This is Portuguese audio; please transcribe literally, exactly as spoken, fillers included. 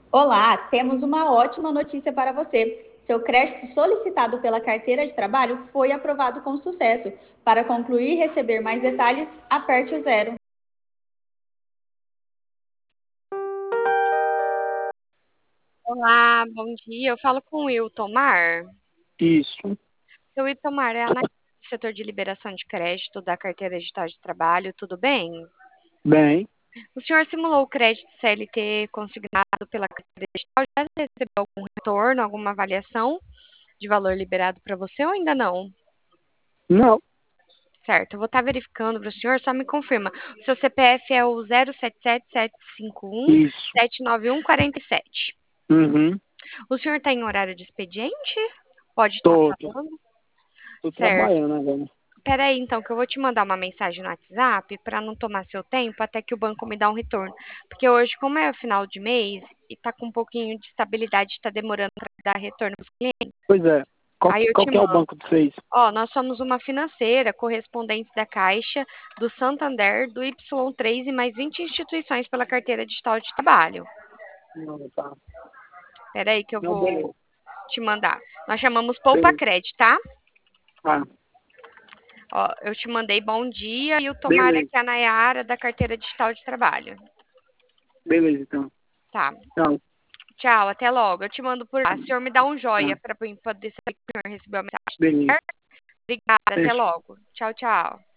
Olá, temos uma ótima notícia para você. Seu crédito solicitado pela carteira de trabalho foi aprovado com sucesso. Para concluir e receber mais detalhes, aperte o zero. Olá, bom dia. Eu falo com o Wilton Mar. Isso, Seu Wilton Mar é analista do setor de liberação de crédito da carteira digital de trabalho, tudo bem? bem, O senhor simulou o crédito C L T consignado pela carteira digital? Já recebeu algum retorno, alguma avaliação de valor liberado para você ou ainda não? não, Certo, eu vou estar verificando para o senhor, só me confirma. O seu C P F é o zero sete sete sete cinco um isso, sete nove um quatro sete. uhum, O senhor está em horário de expediente? Pode estar tô, tô, falando? tô Certo. trabalhando agora. Espera aí, então, que eu vou te mandar uma mensagem no WhatsApp para não tomar seu tempo até que o banco me dá um retorno. Porque hoje, como é o final de mês e tá com um pouquinho de estabilidade, está demorando para dar retorno para os clientes. Pois é, qual, Aí eu qual te que é o mando. banco que fez? Ó, nós somos uma financeira correspondente da Caixa, do Santander, do Y três e mais vinte instituições pela carteira digital de trabalho. Não, tá, Espera aí que eu não, beleza, vou te mandar. Nós chamamos Poupa beleza, Crédito, tá? tá, Ó, eu te mandei bom dia e o Tomara beleza, que é a Nayara da carteira digital de trabalho. beleza, então, Tá. tchau, Tchau, até logo. Eu te mando por lá. O senhor me dá um joia tá, para poder saber que o senhor recebeu a mensagem. beleza, Certo? Obrigada, até fechou. logo. Tchau, tchau.